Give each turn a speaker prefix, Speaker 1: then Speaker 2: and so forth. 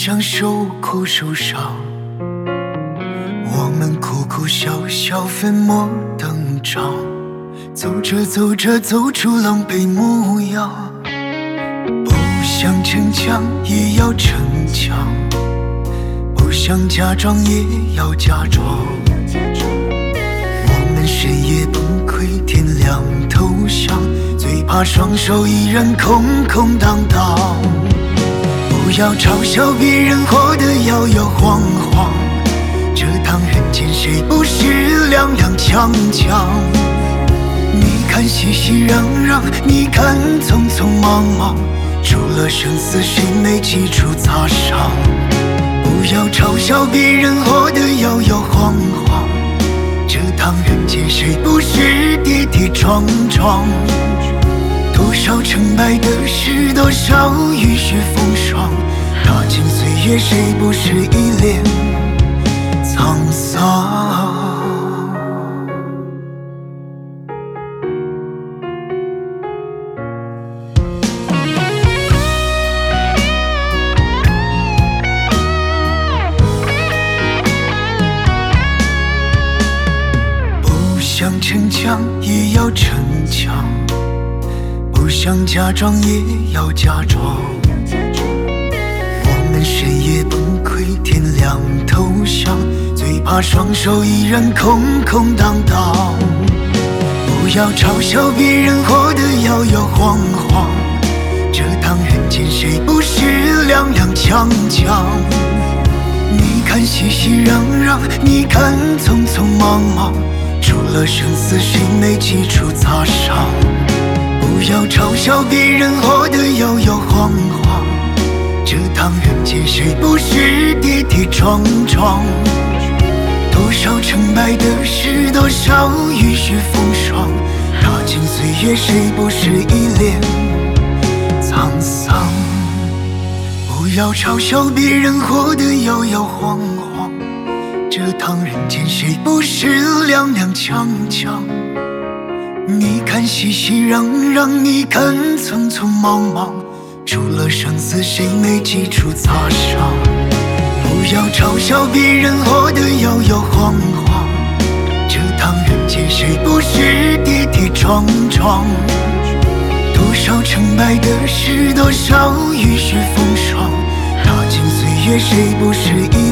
Speaker 1: 想受苦受伤，我们哭哭笑笑，粉墨登场，走着走着走出狼狈模样。不想逞强也要逞强，不想假装也要假装。我们深夜崩溃，天亮投降，最怕双手依然空空荡荡。不要嘲笑别人活得摇摇晃晃，这趟人间谁不是踉踉跄跄？你看熙熙攘攘，你看匆匆忙忙，除了生死谁没几处擦伤？不要嘲笑别人活得摇摇晃晃，这趟人间谁不是跌跌撞撞？多少成败得失，多少雨雪风霜，踏尽岁月谁不是一脸沧桑？不想逞强也要逞强，不想假装也要假装。我们深夜崩溃，天亮投降，最怕双手依然空空荡荡。不要嘲笑别人活得摇摇晃晃，这趟人间谁不是踉踉跄跄？你看熙熙攘攘，你看匆匆忙忙，除了生死谁没几处擦伤？不要嘲笑别人活得摇摇晃晃，这趟人间谁不是跌跌撞撞？多少成败得失，多少雨雪风霜，踏尽岁月谁不是一脸沧桑？不要嘲笑别人活得摇摇晃晃，这趟人间谁不是踉踉跄跄？你看熙熙攘攘，你看匆匆忙忙，除了生死谁没几处擦伤？不要嘲笑别人活得摇摇晃晃，这趟人间谁不是跌跌撞撞？多少成败得失，多少雨雪风霜，踏尽岁月谁不是一